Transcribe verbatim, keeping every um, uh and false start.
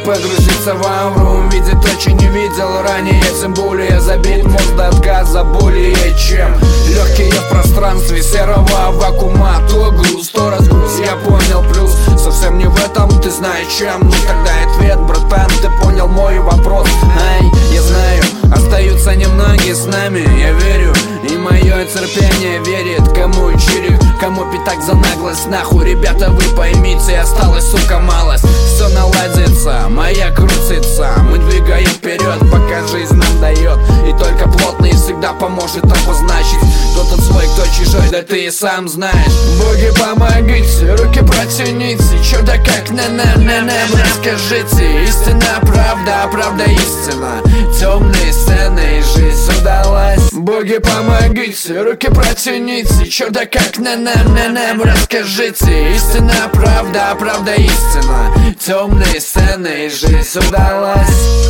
погрузиться в ауру, увидеть то, что не видел ранее. Тем более забит мозг до отказа более чем. Легкие в пространстве серого вакуума. То груз, то разгруз, я понял плюс. Совсем не в этом, ты знаешь чем. Ну тогда ответ, братан, ты понял мой вопрос. Ай, я знаю, остаются немногие с нами, я верю. И мое терпение верит. Кому чирик, кому пятак за наглость. Нахуй, ребята, вы поймите, осталось, сука, малость. Все наладится, моя крутится. Мы двигаем вперед, пока жизнь нам дает. И только плотный всегда поможет обозначить кто тот свой, кто чужой, да ты и сам знаешь. Боги, помогите, руки протяните. Чё да как, на-на-на-нам расскажите. Истина, правда, правда, истина. Темные сцены, и жизнь удалась. Боги, помогите, руки протяните. Чё да как, на-на-на-нам расскажите. Истина, правда, правда, истина. Темные сцены, и жизнь удалась.